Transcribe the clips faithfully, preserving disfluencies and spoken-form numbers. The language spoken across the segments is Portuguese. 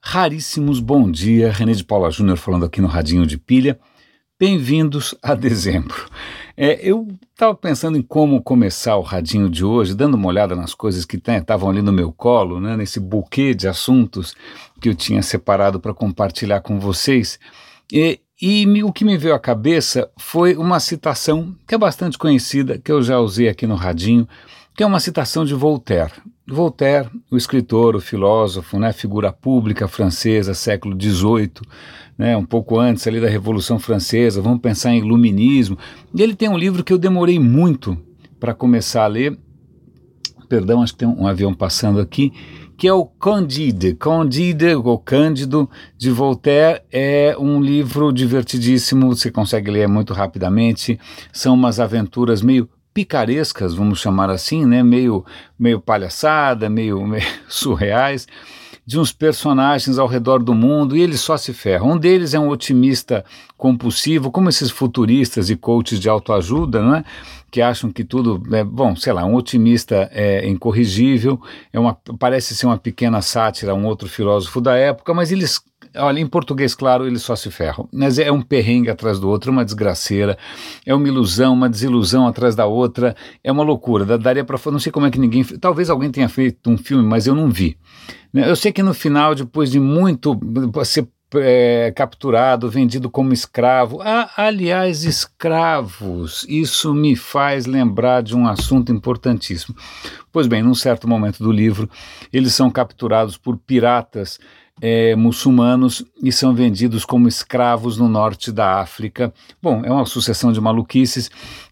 Raríssimos, bom dia, René de Paula Júnior falando aqui no Radinho de Pilha. Bem-vindos a dezembro. É, eu estava pensando em como começar o Radinho de hoje, dando uma olhada nas coisas que estavam ali no meu colo, né, nesse buquê de assuntos que eu tinha separado para compartilhar com vocês. E, e me, o que me veio à cabeça foi uma citação que é bastante conhecida, que eu já usei aqui no Radinho, que é uma citação de Voltaire. Voltaire, o escritor, o filósofo, né, figura pública francesa, século dezoito, né, um pouco antes ali da Revolução Francesa, vamos pensar em iluminismo. E ele tem um livro que eu demorei muito para começar a ler, perdão, acho que tem um avião passando aqui, que é o Candide, Candide, ou Cândido, de Voltaire. É um livro divertidíssimo, você consegue ler muito rapidamente, são umas aventuras meio picarescas, vamos chamar assim, né, meio, meio palhaçada, meio, meio surreais, de uns personagens ao redor do mundo, e eles só se ferram. Um deles é um otimista compulsivo, como esses futuristas e coaches de autoajuda, não é? Que acham que tudo é, bom, sei lá, um otimista é incorrigível, é uma, parece ser uma pequena sátira a um outro filósofo da época, mas eles, olha, em português, claro, eles só se ferram. Mas é um perrengue atrás do outro, uma desgraceira, é uma ilusão, uma desilusão atrás da outra, é uma loucura. Daria para, não sei como é que ninguém, talvez alguém tenha feito um filme, mas eu não vi. Eu sei que no final, depois de muito ser é, capturado, vendido como escravo, ah, aliás, escravos, isso me faz lembrar de um assunto importantíssimo. Pois bem, num certo momento do livro, eles são capturados por piratas É, muçulmanos e são vendidos como escravos no norte da África. Bom, é uma sucessão de maluquices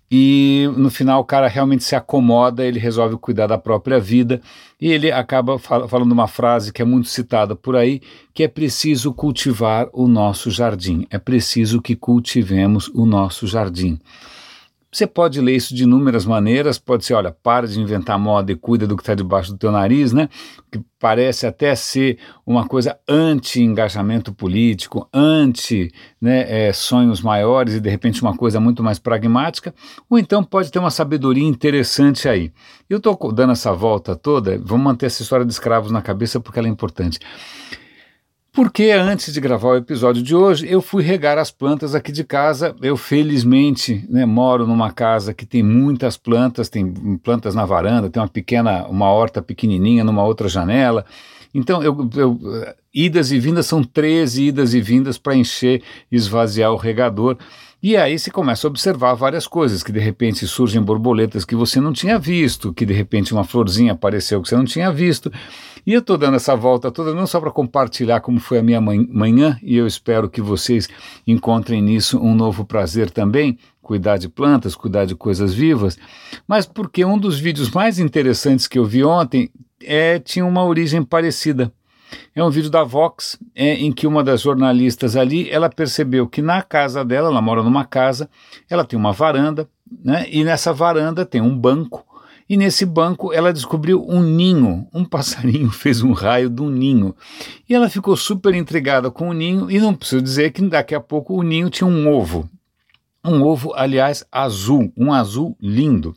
e no final o cara realmente se acomoda, ele resolve cuidar da própria vida e ele acaba fal- falando uma frase que é muito citada por aí, que é preciso cultivar o nosso jardim, é preciso que cultivemos o nosso jardim. Você pode ler isso de inúmeras maneiras, pode ser, olha, para de inventar moda e cuida do que está debaixo do teu nariz, né? Que parece até ser uma coisa anti-engajamento político, anti, né, é, sonhos maiores e de repente uma coisa muito mais pragmática, ou então pode ter uma sabedoria interessante aí. Eu estou dando essa volta toda, vamos manter essa história de escravos na cabeça porque ela é importante. Porque antes de gravar o episódio de hoje, eu fui regar as plantas aqui de casa. Eu felizmente, né, moro numa casa que tem muitas plantas, tem plantas na varanda, tem uma pequena, uma horta pequenininha numa outra janela. Então, eu, eu, idas e vindas, são treze idas e vindas para encher e esvaziar o regador. E aí você começa a observar várias coisas, que de repente surgem borboletas que você não tinha visto, que de repente uma florzinha apareceu que você não tinha visto. E eu estou dando essa volta toda não só para compartilhar como foi a minha manhã, e eu espero que vocês encontrem nisso um novo prazer também, cuidar de plantas, cuidar de coisas vivas, mas porque um dos vídeos mais interessantes que eu vi ontem é, tinha uma origem parecida. É um vídeo da Vox, é, em que uma das jornalistas ali, ela percebeu que na casa dela, ela mora numa casa, ela tem uma varanda, né, e nessa varanda tem um banco, e nesse banco ela descobriu um ninho, um passarinho fez um raio de um ninho, e ela ficou super intrigada com o ninho, e não preciso dizer que daqui a pouco o ninho tinha um ovo, um ovo, aliás, azul, um azul lindo.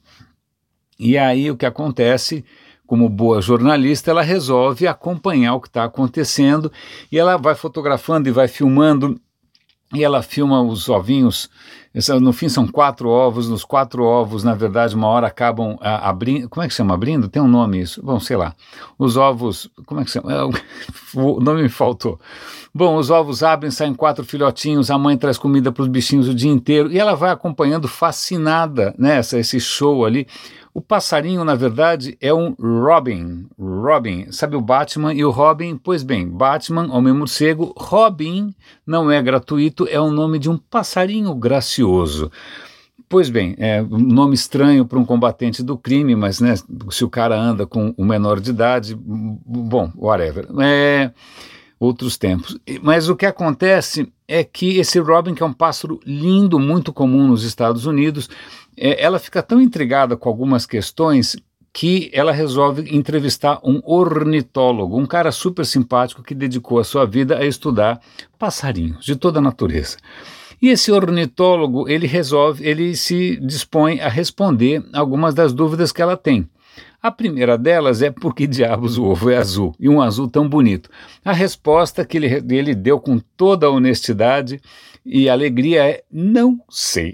E aí o que acontece, como boa jornalista, ela resolve acompanhar o que está acontecendo, e ela vai fotografando e vai filmando, e ela filma os ovinhos, no fim são quatro ovos, nos quatro ovos, na verdade, uma hora acabam abrindo, como é que chama, abrindo? Tem um nome isso? Bom, sei lá, os ovos, como é que chama? O nome me faltou. Bom, os ovos abrem, saem quatro filhotinhos, a mãe traz comida para os bichinhos o dia inteiro, e ela vai acompanhando fascinada, né, essa, esse show ali. O passarinho, na verdade, é um Robin, Robin, sabe o Batman e o Robin? Pois bem, Batman, Homem-Morcego, Robin não é gratuito, é o nome de um passarinho gracioso. Pois bem, é um nome estranho para um combatente do crime, mas né, se o cara anda com o menor de idade, bom, whatever. É, outros tempos. Mas o que acontece é que esse Robin, que é um pássaro lindo, muito comum nos Estados Unidos, é, ela fica tão intrigada com algumas questões que ela resolve entrevistar um ornitólogo, um cara super simpático que dedicou a sua vida a estudar passarinhos de toda a natureza. E esse ornitólogo, ele resolve, ele se dispõe a responder algumas das dúvidas que ela tem. A primeira delas é por que diabos o ovo é azul, e um azul tão bonito. A resposta que ele, ele deu com toda a honestidade e alegria é: não sei.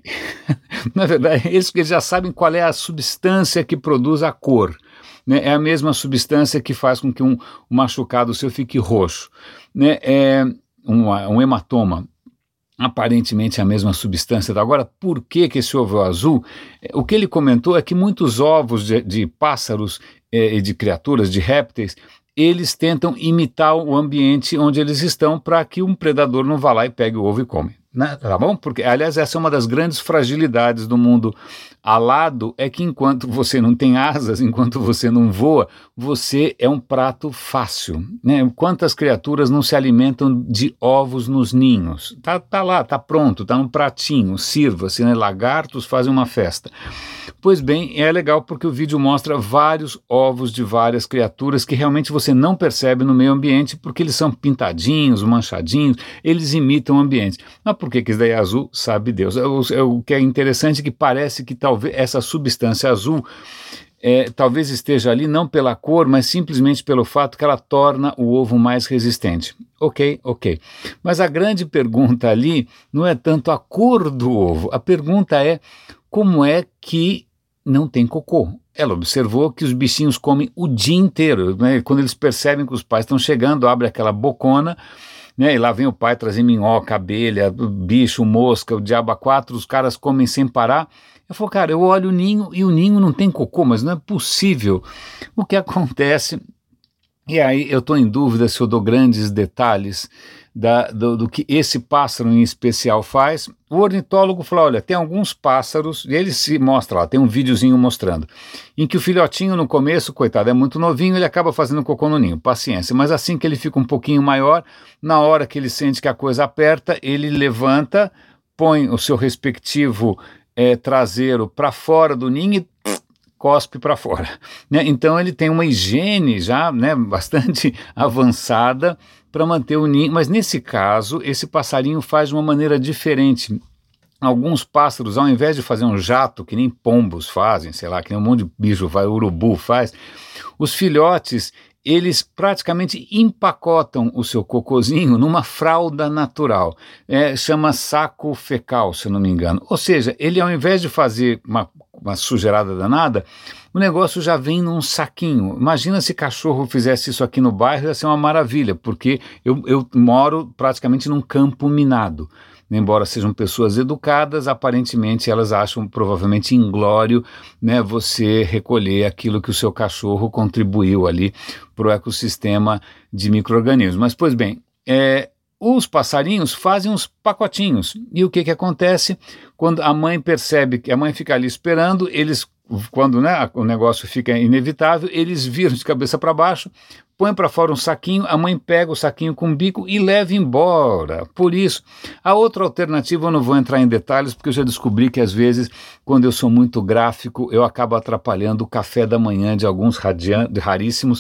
Na verdade, eles, eles já sabem qual é a substância que produz a cor. Né? É a mesma substância que faz com que um, um machucado seu fique roxo. Né? É um, um hematoma. Aparentemente a mesma substância. Agora, por que que esse ovo é azul? O que ele comentou é que muitos ovos de, de pássaros e eh, de criaturas, de répteis, eles tentam imitar o ambiente onde eles estão para que um predador não vá lá e pegue o ovo e come. Né? Tá bom? Porque, aliás, essa é uma das grandes fragilidades do mundo alado, é que enquanto você não tem asas, enquanto você não voa, você é um prato fácil. Né? Quantas criaturas não se alimentam de ovos nos ninhos? Tá, tá lá, tá pronto, tá no pratinho, sirva-se, né? Lagartos fazem uma festa. Pois bem, é legal porque o vídeo mostra vários ovos de várias criaturas que realmente você não percebe no meio ambiente porque eles são pintadinhos, manchadinhos, eles imitam o ambiente. Mas por que que isso daí é azul? Sabe Deus. O, o que é interessante é que parece que talvez essa substância azul é, talvez esteja ali não pela cor, mas simplesmente pelo fato que ela torna o ovo mais resistente. Ok, ok. Mas a grande pergunta ali não é tanto a cor do ovo, a pergunta é como é que não tem cocô. Ela observou que os bichinhos comem o dia inteiro, né? Quando eles percebem que os pais estão chegando, abre aquela bocona, né? E lá vem o pai trazer minhoca, abelha, bicho, mosca, o diabo a quatro, os caras comem sem parar. Eu falo, cara, eu olho o ninho e o ninho não tem cocô, mas não é possível. O que acontece, e aí eu estou em dúvida se eu dou grandes detalhes Da, do, do que esse pássaro em especial faz. O ornitólogo falou, olha, tem alguns pássaros, e ele se mostra lá, tem um videozinho mostrando, em que o filhotinho no começo, coitado, é muito novinho, ele acaba fazendo cocô no ninho, paciência, mas assim que ele fica um pouquinho maior, na hora que ele sente que a coisa aperta, ele levanta, põe o seu respectivo é, traseiro para fora do ninho e cospe para fora. Né? Então ele tem uma higiene já, né, bastante avançada para manter o ninho, mas nesse caso esse passarinho faz de uma maneira diferente. Alguns pássaros, ao invés de fazer um jato, que nem pombos fazem, sei lá, que nem um monte de bicho faz, urubu faz, os filhotes, eles praticamente empacotam o seu cocôzinho numa fralda natural, é, chama saco fecal, se eu não me engano. Ou seja, ele ao invés de fazer uma, uma sujeirada danada, o negócio já vem num saquinho. Imagina se cachorro fizesse isso aqui no bairro, ia ser uma maravilha, porque eu, eu moro praticamente num campo minado. Embora sejam pessoas educadas, aparentemente elas acham provavelmente inglório, né, você recolher aquilo que o seu cachorro contribuiu ali para o ecossistema de micro-organismos. Mas, pois bem, é, os passarinhos fazem uns pacotinhos. E o que que acontece? Quando a mãe percebe que a mãe fica ali esperando, eles, quando, né, o negócio fica inevitável, eles viram de cabeça para baixo, põe para fora um saquinho, a mãe pega o saquinho com o bico e leva embora. Por isso, a outra alternativa eu não vou entrar em detalhes, porque eu já descobri que às vezes, quando eu sou muito gráfico, eu acabo atrapalhando o café da manhã de alguns radian- raríssimos,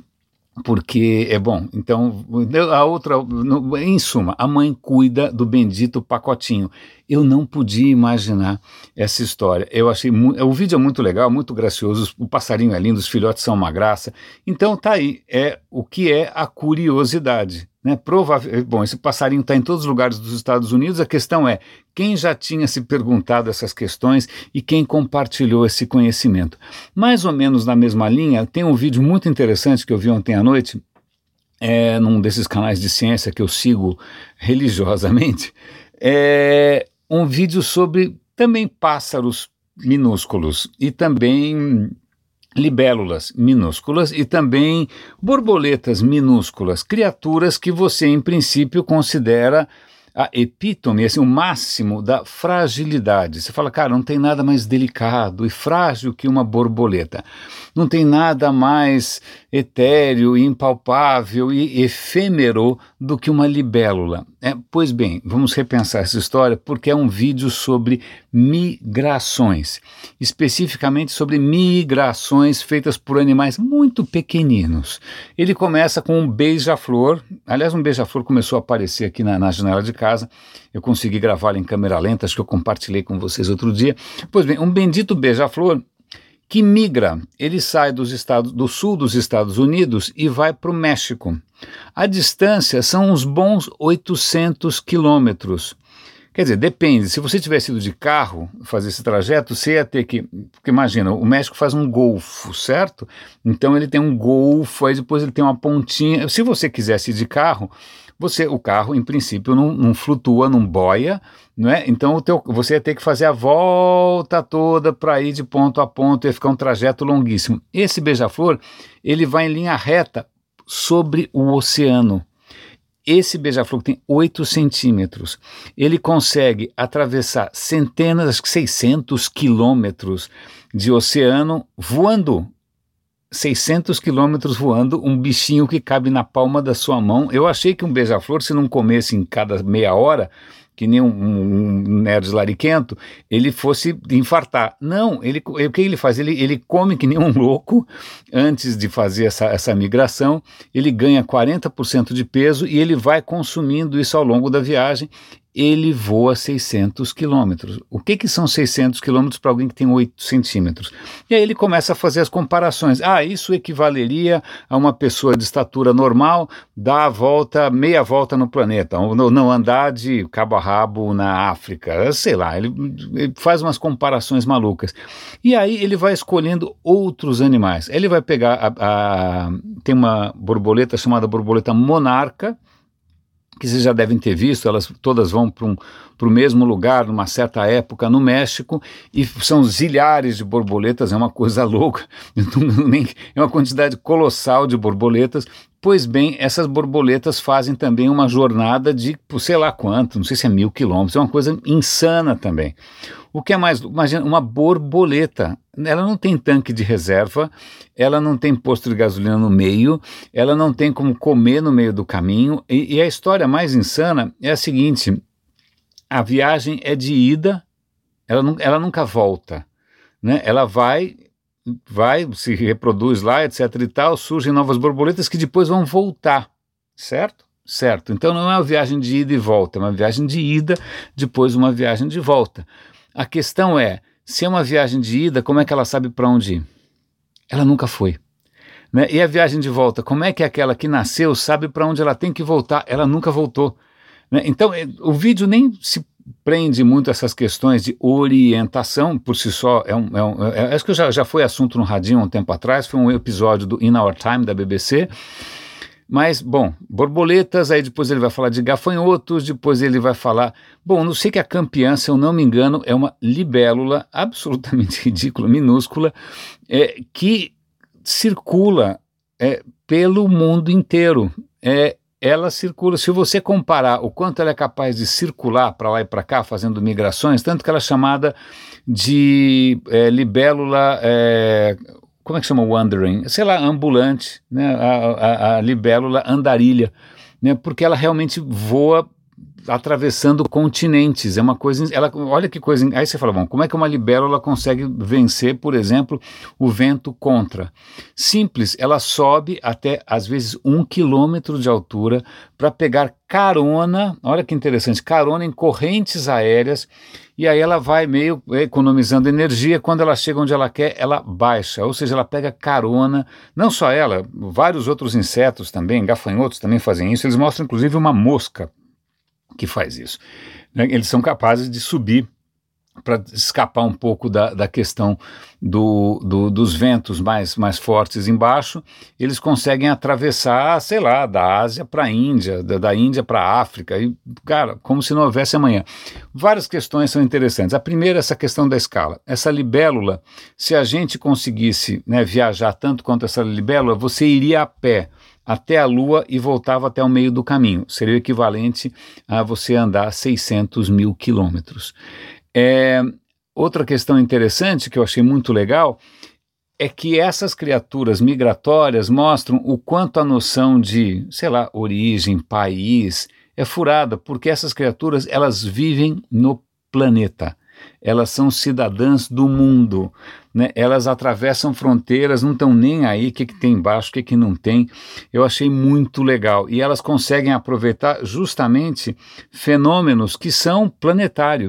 porque é bom. Então, a outra, em suma, a mãe cuida do bendito pacotinho. Eu não podia imaginar essa história. Eu achei muito, o vídeo é muito legal, muito gracioso, o passarinho é lindo, os filhotes são uma graça. Então tá aí, é o que é a curiosidade, né? Provável, bom, esse passarinho está em todos os lugares dos Estados Unidos. A questão é quem já tinha se perguntado essas questões e quem compartilhou esse conhecimento. Mais ou menos na mesma linha, tem um vídeo muito interessante que eu vi ontem à noite, é, num desses canais de ciência que eu sigo religiosamente, é um vídeo sobre também pássaros minúsculos e também libélulas minúsculas e também borboletas minúsculas, criaturas que você em princípio considera a epítome, assim, o máximo da fragilidade. Você fala, cara, não tem nada mais delicado e frágil que uma borboleta. Não tem nada mais etéreo, impalpável e efêmero do que uma libélula. É, pois bem, vamos repensar essa história porque é um vídeo sobre migrações, especificamente sobre migrações feitas por animais muito pequeninos. Ele começa com um beija-flor, aliás, um beija-flor começou a aparecer aqui na, na janela de casa, eu consegui gravá-lo em câmera lenta, acho que eu compartilhei com vocês outro dia. Pois bem, um bendito beija-flor que migra. Ele sai dos estados, do sul dos Estados Unidos e vai para o México. A distância são uns bons oitocentos quilômetros. Quer dizer, depende, se você tivesse ido de carro fazer esse trajeto, você ia ter que, porque imagina, o México faz um golfo, certo? Então ele tem um golfo, aí depois ele tem uma pontinha, se você quisesse ir de carro, você, o carro em princípio não, não flutua, não boia, não é? Então o teu, você ia ter que fazer a volta toda para ir de ponto a ponto, ia ficar um trajeto longuíssimo. Esse beija-flor, ele vai em linha reta sobre o oceano. Esse beija-flor tem oito centímetros, ele consegue atravessar centenas, acho que seiscentos quilômetros de oceano voando, seiscentos quilômetros voando, um bichinho que cabe na palma da sua mão. Eu achei que um beija-flor, se não comesse em cada meia hora, que nem um, um, um nerd lariquento, ele fosse infartar. Não, ele, o que ele faz? Ele, ele come que nem um louco antes de fazer essa, essa migração, ele ganha quarenta por cento de peso e ele vai consumindo isso ao longo da viagem. Ele voa seiscentos quilômetros. O que, que são seiscentos quilômetros para alguém que tem oito centímetros? E aí ele começa a fazer as comparações. Ah, isso equivaleria a uma pessoa de estatura normal dar a volta, meia volta no planeta, ou não andar de cabo a rabo na África, sei lá, ele, ele faz umas comparações malucas. E aí ele vai escolhendo outros animais. Ele vai pegar, a, a, tem uma borboleta chamada borboleta monarca, que vocês já devem ter visto, elas todas vão para um, o mesmo lugar, numa certa época, no México, e são zilhares de borboletas, é uma coisa louca, é uma quantidade colossal de borboletas. Pois bem, essas borboletas fazem também uma jornada de, sei lá quanto, não sei se é mil quilômetros, é uma coisa insana também. O que é mais, imagina, uma borboleta, ela não tem tanque de reserva, ela não tem posto de gasolina no meio, ela não tem como comer no meio do caminho, e, e a história mais insana é a seguinte: a viagem é de ida, ela, não, ela nunca volta, né? Ela vai, vai, se reproduz lá, etc e tal, surgem novas borboletas que depois vão voltar, certo? Certo, então não é uma viagem de ida e volta, é uma viagem de ida, depois uma viagem de volta. A questão é, se é uma viagem de ida, como é que ela sabe para onde ir? Ela nunca foi. Né? E a viagem de volta, como é que aquela que nasceu sabe para onde ela tem que voltar? Ela nunca voltou. Né? Então, o vídeo nem se prende muito a essas questões de orientação, por si só, é um, é um, é, acho que já, já foi assunto no Radinho há um tempo atrás, foi um episódio do In Our Time, da B B C. Mas, bom, borboletas, aí depois ele vai falar de gafanhotos, depois ele vai falar... Bom, não sei que a campeã, se eu não me engano, é uma libélula absolutamente ridícula, minúscula, é, que circula é, pelo mundo inteiro. É, ela circula, se você comparar o quanto ela é capaz de circular para lá e para cá, fazendo migrações, tanto que ela é chamada de é, libélula... É, como é que chama? Wandering, sei lá, ambulante, né? a, a, a libélula andarilha, né? Porque ela realmente voa atravessando continentes, é uma coisa, ela, olha que coisa, aí você fala, bom, como é que uma libélula consegue vencer, por exemplo, o vento contra? Simples, ela sobe até, às vezes, um quilômetro de altura para pegar carona, olha que interessante, carona em correntes aéreas, e aí ela vai meio economizando energia, quando ela chega onde ela quer, ela baixa, ou seja, ela pega carona, não só ela, vários outros insetos também, gafanhotos também fazem isso, eles mostram inclusive uma mosca que faz isso. Eles são capazes de subir para escapar um pouco da, da questão do, do, dos ventos mais, mais fortes embaixo, eles conseguem atravessar, sei lá, da Ásia para a Índia, da, da Índia para a África, e, cara, como se não houvesse amanhã. Várias questões são interessantes. A primeira é essa questão da escala. Essa libélula, se a gente conseguisse, né, viajar tanto quanto essa libélula, você iria a pé até a Lua e voltava até o meio do caminho. Seria o equivalente a você andar seiscentos mil quilômetros. É, outra questão interessante que eu achei muito legal é que essas criaturas migratórias mostram o quanto a noção de, sei lá, origem, país, é furada, porque essas criaturas, elas vivem no planeta. Elas são cidadãs do mundo, né? Elas atravessam fronteiras, não estão nem aí o que, que tem embaixo, o que, que não tem. Eu achei muito legal. E elas conseguem aproveitar justamente fenômenos que são planetários.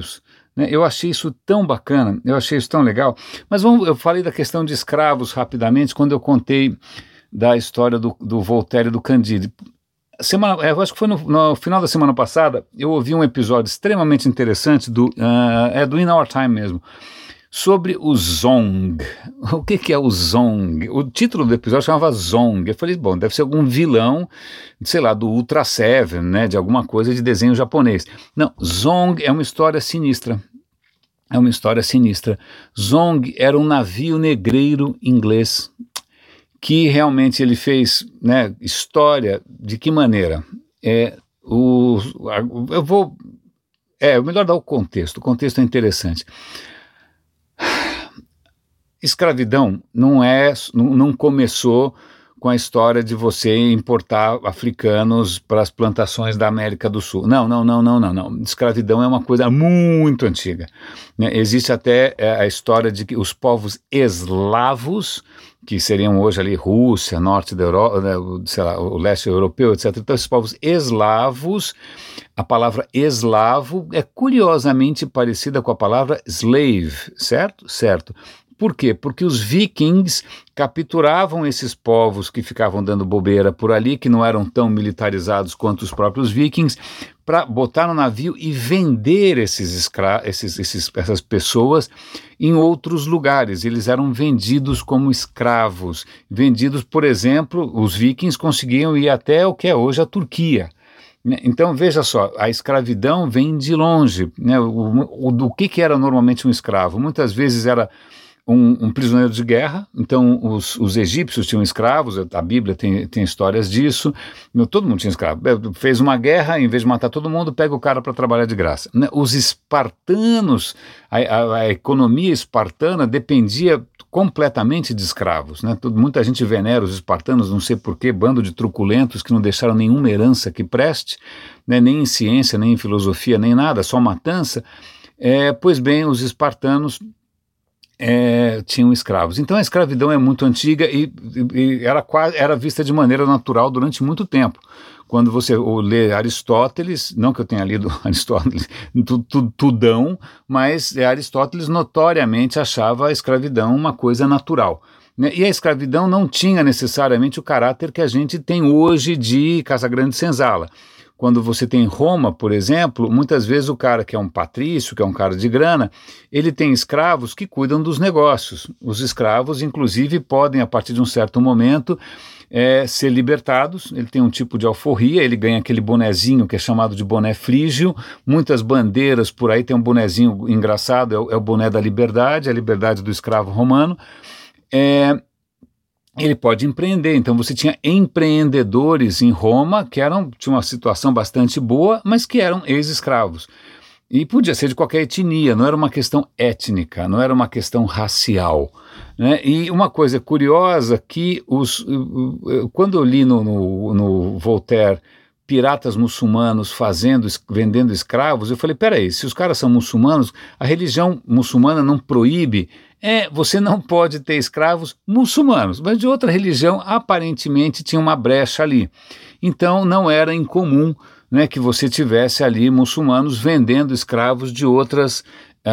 né? Eu achei isso tão bacana, eu achei isso tão legal. Mas vamos, eu falei da questão de escravos rapidamente, quando eu contei da história do, do Voltaire e do Candide. Semana, eu acho que foi no, no final da semana passada, eu ouvi um episódio extremamente interessante, do, uh, é do In Our Time mesmo, sobre o Zong. O que, que é o Zong? O título do episódio chamava Zong. Eu falei, bom, deve ser algum vilão, sei lá, do Ultra Seven, né, de alguma coisa de desenho japonês. Não, Zong é uma história sinistra. É uma história sinistra. Zong era um navio negreiro inglês que realmente ele fez, né, história. De que maneira? É, o, eu vou... É melhor dar o contexto. O contexto é interessante. Escravidão não é, não, não começou com a história de você importar africanos para as plantações da América do Sul. Não, não, não, não, não, não. Escravidão é uma coisa muito antiga, né? Existe até é, a história de que os povos eslavos, que seriam hoje ali Rússia, norte da Europa, né, sei lá, o leste europeu, etcétera. Então, esses povos eslavos, a palavra eslavo é curiosamente parecida com a palavra slave, certo? Certo. Por quê? Porque os vikings capturavam esses povos que ficavam dando bobeira por ali, que não eram tão militarizados quanto os próprios vikings, para botar no navio e vender esses escra esses, esses, essas pessoas em outros lugares. Eles eram vendidos como escravos. Vendidos, por exemplo, os vikings conseguiam ir até o que é hoje a Turquia. Então, veja só, a escravidão vem de longe, né? O, o, do que, que era normalmente um escravo? Muitas vezes era Um, um prisioneiro de guerra. Então os, os egípcios tinham escravos, a Bíblia tem, tem histórias disso, todo mundo tinha escravo. Fez uma guerra, em vez de matar todo mundo, pega o cara para trabalhar de graça. Os espartanos, a, a, a economia espartana dependia completamente de escravos, né? Muita gente venera os espartanos, não sei porquê, bando de truculentos que não deixaram nenhuma herança que preste, né? Nem em ciência, nem em filosofia, nem nada, só matança. É, pois bem, os espartanos É, tinham escravos. Então a escravidão é muito antiga e, e era, quase, era vista de maneira natural durante muito tempo. Quando você lê Aristóteles, não que eu tenha lido Aristóteles tu, tu, tudão, mas Aristóteles notoriamente achava a escravidão uma coisa natural, né? E a escravidão não tinha necessariamente o caráter que a gente tem hoje de Casagrande-Senzala. Quando você tem Roma, por exemplo, muitas vezes o cara que é um patrício, que é um cara de grana, ele tem escravos que cuidam dos negócios. Os escravos, inclusive, podem, a partir de um certo momento, é, ser libertados. Ele tem um tipo de alforria, ele ganha aquele bonezinho que é chamado de boné frígio. Muitas bandeiras por aí tem um bonezinho engraçado, é o, é o boné da liberdade, a liberdade do escravo romano. É... Ele pode empreender, então você tinha empreendedores em Roma que eram, tinham uma situação bastante boa, mas que eram ex-escravos. E podia ser de qualquer etnia, não era uma questão étnica, não era uma questão racial, né? E uma coisa curiosa que os, quando eu li no, no, no Voltaire piratas muçulmanos fazendo, vendendo escravos, eu falei, peraí, se os caras são muçulmanos, a religião muçulmana não proíbe. É, você não pode ter escravos muçulmanos, mas de outra religião aparentemente tinha uma brecha ali. Então não era incomum, né, que você tivesse ali muçulmanos vendendo escravos de outras,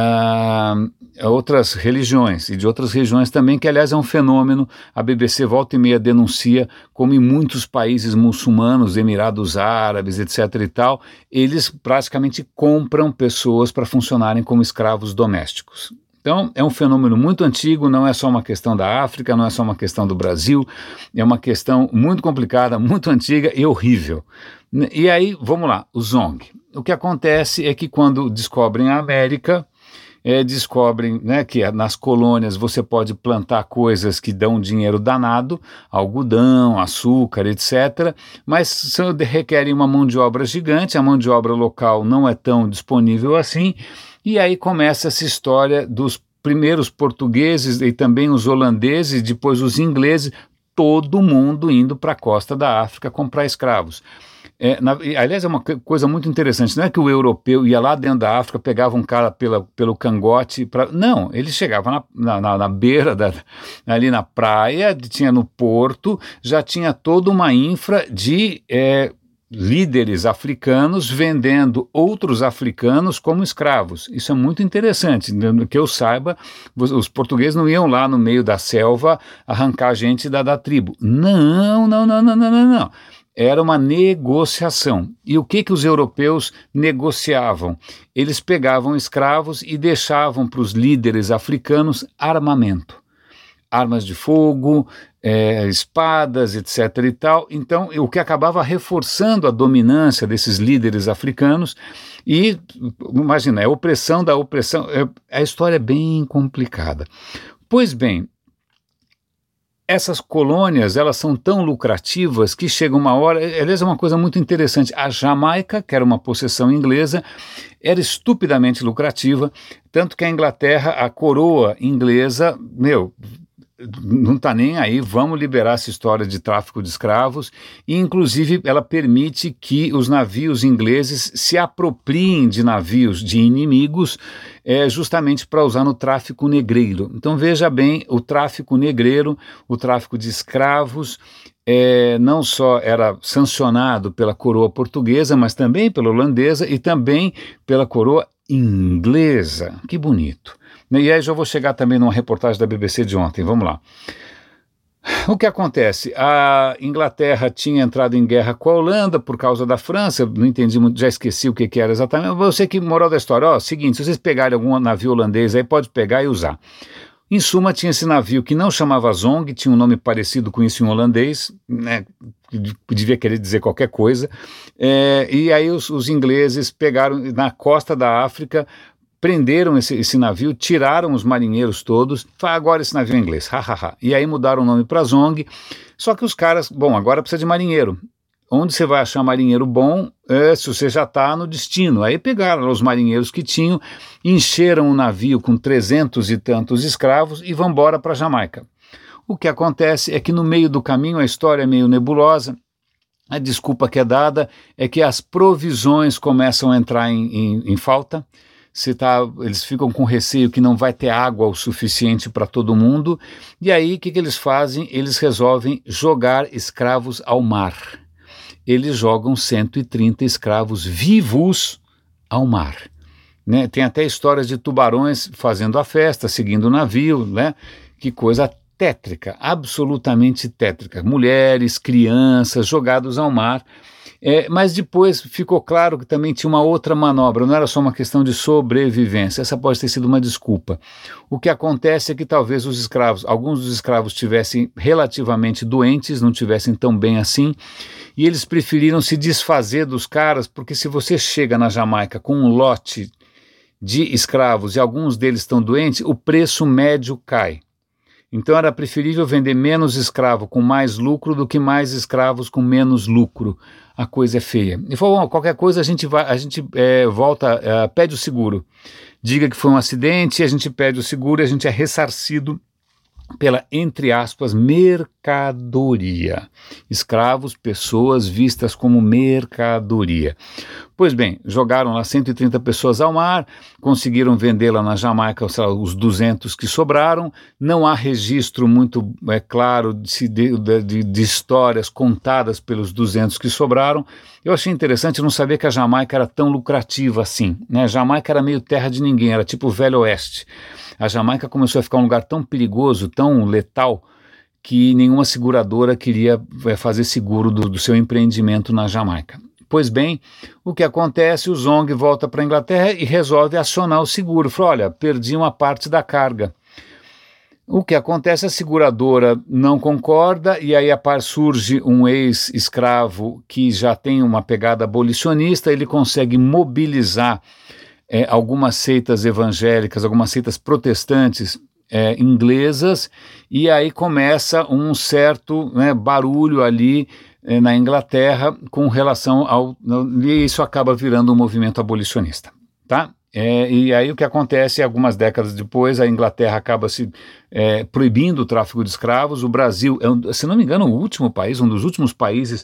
uh, outras religiões e de outras regiões também, que aliás é um fenômeno, a B B C volta e meia denuncia como em muitos países muçulmanos, Emirados Árabes, etc e tal, eles praticamente compram pessoas para funcionarem como escravos domésticos. Então, é um fenômeno muito antigo, não é só uma questão da África, não é só uma questão do Brasil, é uma questão muito complicada, muito antiga e horrível. E aí, vamos lá, o Zong. O que acontece é que quando descobrem a América, é, descobrem, né, que nas colônias você pode plantar coisas que dão dinheiro danado, algodão, açúcar, etcétera, mas são, requerem uma mão de obra gigante, a mão de obra local não é tão disponível assim. E aí começa essa história dos primeiros portugueses e também os holandeses, depois os ingleses, todo mundo indo para a costa da África comprar escravos. É, na, aliás, é uma coisa muito interessante, não é que o europeu ia lá dentro da África, pegava um cara pela, pelo cangote, pra, não, ele chegava na, na, na beira, da, ali na praia, tinha no porto, já tinha toda uma infra de... É, líderes africanos vendendo outros africanos como escravos. Isso é muito interessante, que eu saiba, os portugueses não iam lá no meio da selva arrancar gente da, da tribo. Não, não, não, não, não, não, não. Era uma negociação. E o que que os europeus negociavam? Eles pegavam escravos e deixavam para os líderes africanos armamento. Armas de fogo, é, espadas, etc e tal. Então, o que acabava reforçando a dominância desses líderes africanos e, imagina, é opressão da opressão. É, a história é bem complicada. Pois bem, essas colônias, elas são tão lucrativas que chega uma hora, aliás, é uma coisa muito interessante, a Jamaica, que era uma possessão inglesa, era estupidamente lucrativa, tanto que a Inglaterra, a coroa inglesa, meu, não está nem aí, vamos liberar essa história de tráfico de escravos, e inclusive ela permite que os navios ingleses se apropriem de navios de inimigos, é, justamente para usar no tráfico negreiro. Então veja bem, o tráfico negreiro, o tráfico de escravos, é, não só era sancionado pela coroa portuguesa, mas também pela holandesa e também pela coroa inglesa. Que bonito. E aí já vou chegar também numa reportagem da B B C de ontem, vamos lá. O que acontece? A Inglaterra tinha entrado em guerra com a Holanda por causa da França, não entendi muito, já esqueci o que, que era exatamente, mas eu sei que, moral da história, ó, seguinte, se vocês pegarem algum navio holandês aí, pode pegar e usar. Em suma, tinha esse navio que não chamava Zong, tinha um nome parecido com isso em holandês, né, que devia querer dizer qualquer coisa, é, e aí os, os ingleses pegaram na costa da África, prenderam esse, esse navio, tiraram os marinheiros todos, falaram, agora esse navio é inglês, ha, ha, ha. E aí mudaram o nome para Zong, só que os caras, bom, agora precisa de marinheiro. Onde você vai achar marinheiro bom é, se você já está no destino? Aí pegaram os marinheiros que tinham, encheram o navio com trezentos e tantos escravos e vão embora para Jamaica. O que acontece é que no meio do caminho a história é meio nebulosa, a desculpa que é dada é que as provisões começam a entrar em, em, em falta. Se tá, eles ficam com receio que não vai ter água o suficiente para todo mundo, e aí o que, que eles fazem? Eles resolvem jogar escravos ao mar. Eles jogam cento e trinta escravos vivos ao mar. Né? Tem até histórias de tubarões fazendo a festa, seguindo o navio, né? Que coisa tétrica, absolutamente tétrica. Mulheres, crianças jogados ao mar. É, mas depois ficou claro que também tinha uma outra manobra, não era só uma questão de sobrevivência, essa pode ter sido uma desculpa. O que acontece é que talvez os escravos, alguns dos escravos estivessem relativamente doentes, não estivessem tão bem assim, e eles preferiram se desfazer dos caras, porque se você chega na Jamaica com um lote de escravos e alguns deles estão doentes, o preço médio cai. Então era preferível vender menos escravo com mais lucro do que mais escravos com menos lucro. A coisa é feia. E falou, bom, qualquer coisa a gente, vai, a gente é, volta, é, pede o seguro. Diga que foi um acidente, a gente pede o seguro e a gente é ressarcido pela, entre aspas, mercadoria. Escravos, pessoas vistas como mercadoria. Pois bem, jogaram lá cento e trinta pessoas ao mar, conseguiram vendê-la na Jamaica, sei lá, os duzentos que sobraram. Não há registro muito é, claro de, de, de, de histórias contadas pelos duzentos que sobraram. Eu achei interessante não saber que a Jamaica era tão lucrativa assim, né? A Jamaica era meio terra de ninguém, era tipo o Velho Oeste. A Jamaica começou a ficar um lugar tão perigoso, tão letal, que nenhuma seguradora queria é, fazer seguro do, do seu empreendimento na Jamaica. Pois bem, o que acontece? O Zong volta para a Inglaterra e resolve acionar o seguro. Falou, olha, perdi uma parte da carga. O que acontece? A seguradora não concorda e aí a par surge um ex-escravo que já tem uma pegada abolicionista, ele consegue mobilizar É, algumas seitas evangélicas, algumas seitas protestantes é, inglesas, e aí começa um certo né, barulho ali é, na Inglaterra com relação ao... e isso acaba virando um movimento abolicionista, tá? É, e aí o que acontece, algumas décadas depois, a Inglaterra acaba se é, proibindo o tráfico de escravos, o Brasil, é, se não me engano, o último país, um dos últimos países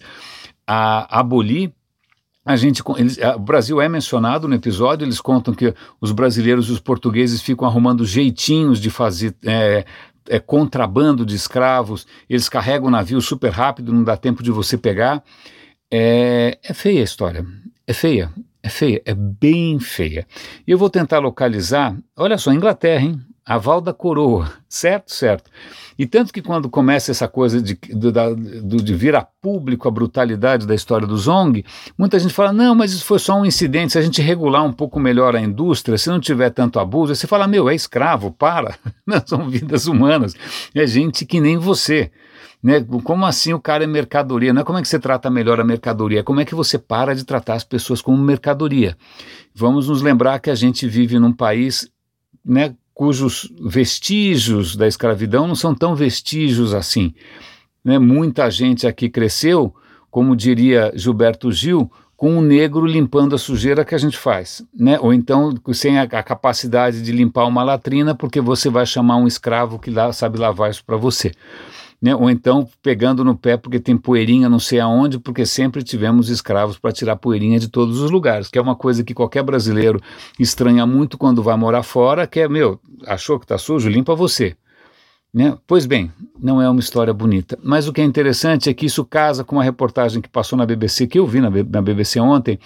a abolir. A gente, eles, o Brasil é mencionado no episódio, eles contam que os brasileiros e os portugueses ficam arrumando jeitinhos de fazer é, é, contrabando de escravos, eles carregam o navio super rápido, não dá tempo de você pegar. É, é feia a história, é feia, é feia, é bem feia. E eu vou tentar localizar, olha só, Inglaterra, hein? Aval da coroa, certo, certo. E tanto que quando começa essa coisa de, de, de, de vir a público a brutalidade da história do Zong, muita gente fala, não, mas isso foi só um incidente, se a gente regular um pouco melhor a indústria, se não tiver tanto abuso, você fala, meu, é escravo, para, não, são vidas humanas, é gente que nem você. Né? Como assim o cara é mercadoria? Não é como é que você trata melhor a mercadoria, é como é que você para de tratar as pessoas como mercadoria. Vamos nos lembrar que a gente vive num país, né, cujos vestígios da escravidão não são tão vestígios assim. Né? Muita gente aqui cresceu, como diria Gilberto Gil, com um negro limpando a sujeira que a gente faz, né? Ou então sem a, a capacidade de limpar uma latrina porque você vai chamar um escravo que lá sabe lavar isso para você. Né? Ou então pegando no pé porque tem poeirinha não sei aonde, porque sempre tivemos escravos para tirar poeirinha de todos os lugares, que é uma coisa que qualquer brasileiro estranha muito quando vai morar fora, que é, meu, achou que está sujo, limpa você. Né? Pois bem, não é uma história bonita, mas o que é interessante é que isso casa com uma reportagem que passou na B B C, que eu vi na, na B B C ontem,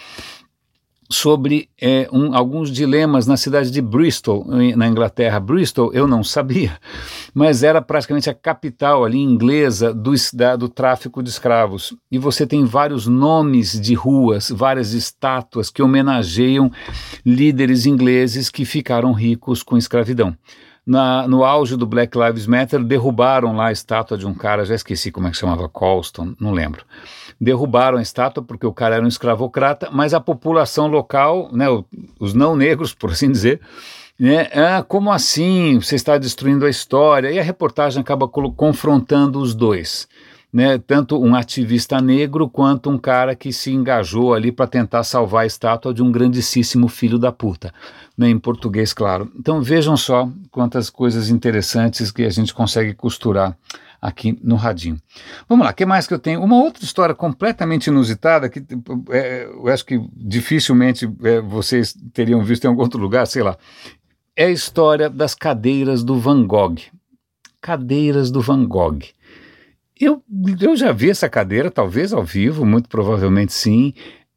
sobre é, um, alguns dilemas na cidade de Bristol, na Inglaterra. Bristol eu não sabia, mas era praticamente a capital ali inglesa do, da, do tráfico de escravos. E você tem vários nomes de ruas, várias estátuas que homenageiam líderes ingleses que ficaram ricos com escravidão. Na, no auge do Black Lives Matter, derrubaram lá a estátua de um cara, já esqueci como é que chamava, Colston, não lembro. Derrubaram a estátua porque o cara era um escravocrata, mas a população local, né, os não negros, por assim dizer, né, ah, como assim, você está destruindo a história? E a reportagem acaba confrontando os dois. Né, tanto um ativista negro quanto um cara que se engajou ali para tentar salvar a estátua de um grandíssimo filho da puta, né, em português, claro. Então vejam só quantas coisas interessantes que a gente consegue costurar aqui no Radinho. Vamos lá, o que mais que eu tenho? Uma outra história completamente inusitada que é, eu acho que dificilmente é, vocês teriam visto em algum outro lugar, sei lá, é a história das cadeiras do Van Gogh. Cadeiras do Van Gogh. Eu, eu já vi essa cadeira, talvez ao vivo, muito provavelmente sim.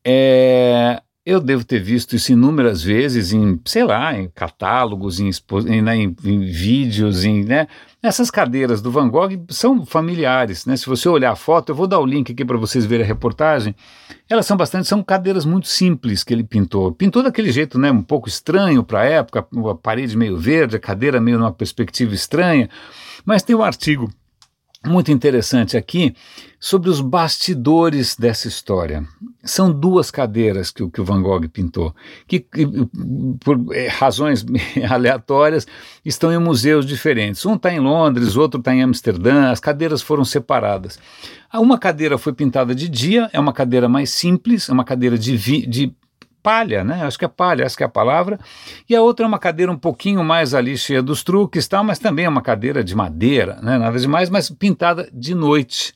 É, eu devo ter visto isso inúmeras vezes em, sei lá, em catálogos, em, em, né, em, em vídeos, em, né? Essas cadeiras do Van Gogh são familiares, né? Se você olhar a foto, eu vou dar o link aqui para vocês verem a reportagem, elas são bastante, são cadeiras muito simples que ele pintou. Pintou daquele jeito, né, um pouco estranho para a época, a parede meio verde, a cadeira meio numa perspectiva estranha, mas tem um artigo muito interessante aqui sobre os bastidores dessa história. São duas cadeiras que, que o Van Gogh pintou, que, que por é, razões aleatórias estão em museus diferentes. Um está em Londres, outro está em Amsterdã, as cadeiras foram separadas. Uma cadeira foi pintada de dia, é uma cadeira mais simples, é uma cadeira de, vi, de palha, né? Acho que é palha, essa que é a palavra. E a outra é uma cadeira um pouquinho mais ali cheia dos truques, tal, mas também é uma cadeira de madeira, né? Nada demais, mas pintada de noite.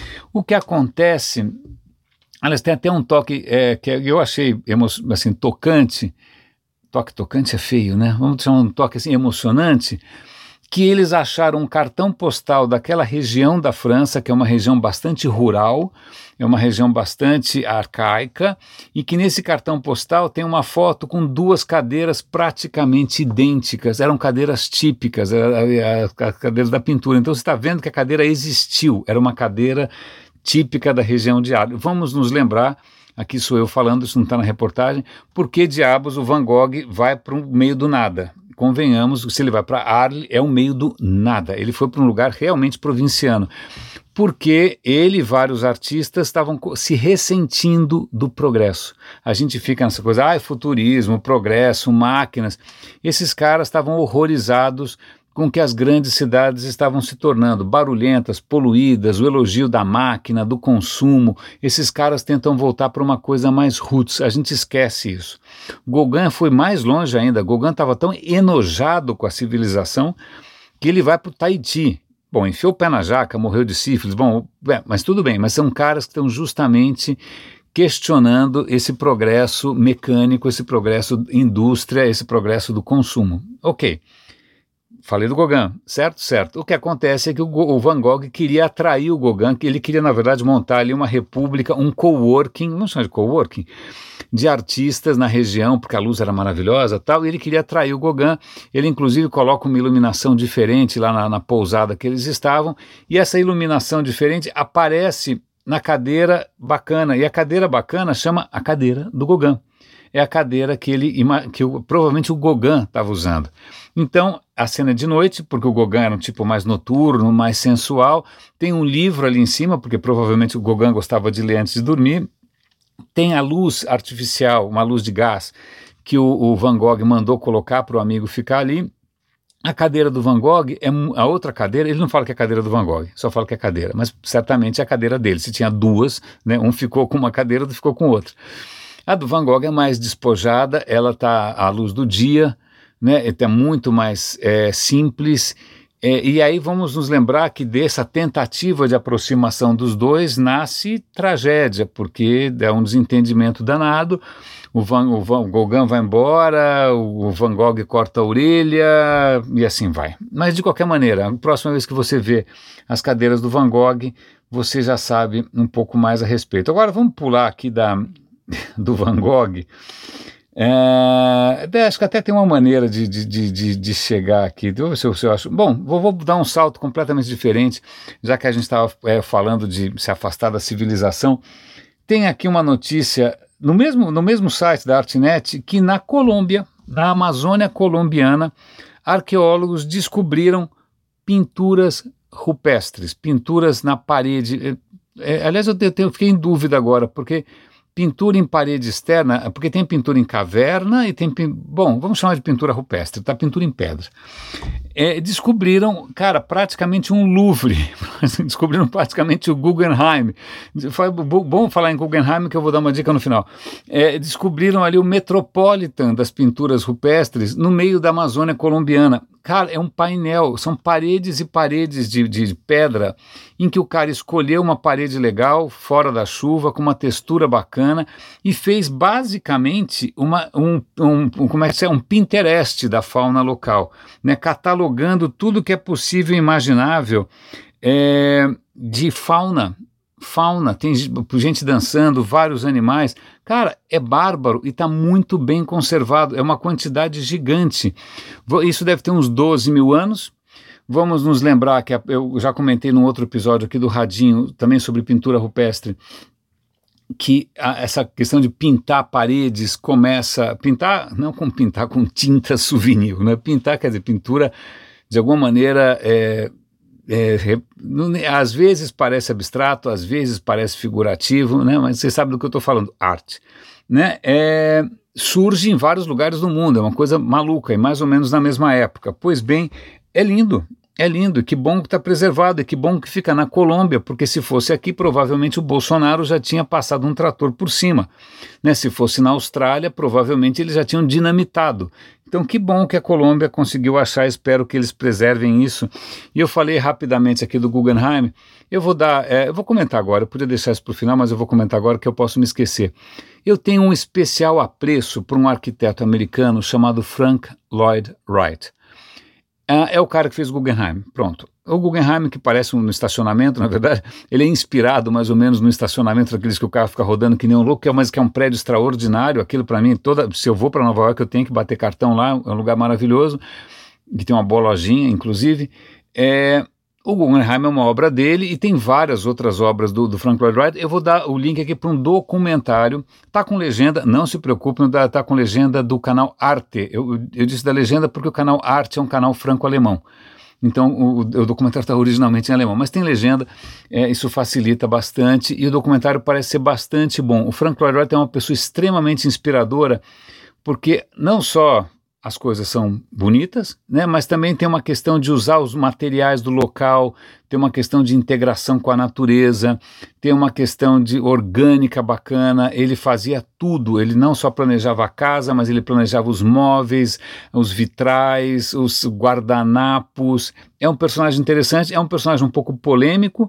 O que acontece, elas têm até um toque é, que eu achei assim, tocante. Toque tocante é feio, né? Vamos chamar um toque assim emocionante. Que eles acharam um cartão postal daquela região da França, que é uma região bastante rural, é uma região bastante arcaica, e que nesse cartão postal tem uma foto com duas cadeiras praticamente idênticas, eram cadeiras típicas, as cadeiras da pintura. Então você está vendo que a cadeira existiu, era uma cadeira típica da região de Arles. Vamos nos lembrar, aqui sou eu falando, isso não está na reportagem, por que diabos o Van Gogh vai para o meio do nada? Convenhamos, se ele vai para Arles, é o meio do nada. Ele foi para um lugar realmente provinciano, porque ele e vários artistas estavam se ressentindo do progresso. A gente fica nessa coisa, ah, futurismo, progresso, máquinas. Esses caras estavam horrorizados com que as grandes cidades estavam se tornando barulhentas, poluídas, o elogio da máquina, do consumo. Esses caras tentam voltar para uma coisa mais roots, a gente esquece isso. Gauguin foi mais longe ainda, Gauguin estava tão enojado com a civilização que ele vai para o Tahiti. Bom, enfiou o pé na jaca, morreu de sífilis, bom, é, mas tudo bem, mas são caras que estão justamente questionando esse progresso mecânico, esse progresso indústria, esse progresso do consumo. Ok. falei do Gauguin, certo? Certo. O que acontece é que o, o Van Gogh queria atrair o Gauguin, que ele queria, na verdade, montar ali uma república, um coworking, não chama de coworking, de artistas na região, porque a luz era maravilhosa e tal, e ele queria atrair o Gauguin. Ele, inclusive, coloca uma iluminação diferente lá na, na pousada que eles estavam, e essa iluminação diferente aparece na cadeira bacana, e a cadeira bacana chama a cadeira do Gauguin. É a cadeira que ele, que o, provavelmente o Gauguin estava usando. Então, a cena é de noite, porque o Gauguin era um tipo mais noturno, mais sensual, tem um livro ali em cima, porque provavelmente o Gauguin gostava de ler antes de dormir, tem a luz artificial, uma luz de gás, que o, o Van Gogh mandou colocar para o amigo ficar ali. A cadeira do Van Gogh, é a outra cadeira, ele não fala que é a cadeira do Van Gogh, só fala que é a cadeira, mas certamente é a cadeira dele. Se tinha duas, né, um ficou com uma cadeira, outro ficou com outra. A do Van Gogh é mais despojada, ela está à luz do dia, né, é muito mais é, simples, é, e aí vamos nos lembrar que dessa tentativa de aproximação dos dois nasce tragédia, porque é um desentendimento danado, o, Van, o, Van, o Gauguin vai embora, o Van Gogh corta a orelha e assim vai. Mas de qualquer maneira, a próxima vez que você vê as cadeiras do Van Gogh, você já sabe um pouco mais a respeito. Agora vamos pular aqui da... do Van Gogh, é, acho que até tem uma maneira de, de, de, de chegar aqui, deixa eu ver se eu, se eu acho, bom, vou, vou dar um salto completamente diferente, já que a gente estava é, falando de se afastar da civilização. Tem aqui uma notícia, no mesmo, no mesmo site da Artnet, que na Colômbia, na Amazônia colombiana, arqueólogos descobriram pinturas rupestres, pinturas na parede, é, é, aliás eu, te, eu fiquei em dúvida agora, porque pintura em parede externa, porque tem pintura em caverna e tem, bom, vamos chamar de pintura rupestre, tá? Pintura em pedra. É, descobriram, cara, praticamente um Louvre, descobriram praticamente o Guggenheim. Foi bom falar em Guggenheim, que eu vou dar uma dica no final. É, descobriram ali o Metropolitan das pinturas rupestres no meio da Amazônia colombiana. Cara, é um painel, são paredes e paredes de, de pedra, em que o cara escolheu uma parede legal, fora da chuva, com uma textura bacana, e fez basicamente uma, um, um, como é que é, um Pinterest da fauna local, né, catalogando tudo que é possível e imaginável é, de fauna, fauna, tem gente dançando, vários animais, cara, é bárbaro e está muito bem conservado, é uma quantidade gigante, isso deve ter uns doze mil anos. Vamos nos lembrar que eu já comentei num outro episódio aqui do Radinho, também sobre pintura rupestre, que a, essa questão de pintar paredes começa, pintar, não com pintar com tinta souvenir, né? Pintar quer dizer pintura de alguma maneira, é, é, às vezes parece abstrato, às vezes parece figurativo, né? Mas você sabe do que eu estou falando, arte, né? É, surge em vários lugares do mundo, é uma coisa maluca, e mais ou menos na mesma época. Pois bem, é lindo. É lindo, que bom que está preservado, e que bom que fica na Colômbia, porque se fosse aqui, provavelmente o Bolsonaro já tinha passado um trator por cima, né? Se fosse na Austrália, provavelmente eles já tinham dinamitado. Então que bom que a Colômbia conseguiu achar, espero que eles preservem isso. E eu falei rapidamente aqui do Guggenheim, eu vou dar, é, eu vou comentar agora, eu podia deixar isso para o final, mas eu vou comentar agora que eu posso me esquecer. Eu tenho um especial apreço por um arquiteto americano chamado Frank Lloyd Wright. Uh, é o cara que fez o Guggenheim, pronto. O Guggenheim, que parece um estacionamento, na verdade, ele é inspirado mais ou menos no estacionamento daqueles que o carro fica rodando que nem um louco, mas que é um prédio extraordinário, aquilo para mim, toda, se eu vou para Nova York eu tenho que bater cartão lá, é um lugar maravilhoso, que tem uma boa lojinha, inclusive. É, o Guggenheim é uma obra dele e tem várias outras obras do, do Frank Lloyd Wright. Eu vou dar o link aqui para um documentário, tá com legenda, não se preocupe, não tá, tá com legenda do canal Arte. Eu, eu disse da legenda porque o canal Arte é um canal franco-alemão. Então o, o documentário está originalmente em alemão, mas tem legenda, é, isso facilita bastante e o documentário parece ser bastante bom. O Frank Lloyd Wright é uma pessoa extremamente inspiradora, porque não só as coisas são bonitas, né, mas também tem uma questão de usar os materiais do local, tem uma questão de integração com a natureza, tem uma questão de orgânica bacana. Ele fazia tudo, ele não só planejava a casa, mas ele planejava os móveis, os vitrais, os guardanapos. É um personagem interessante, é um personagem um pouco polêmico,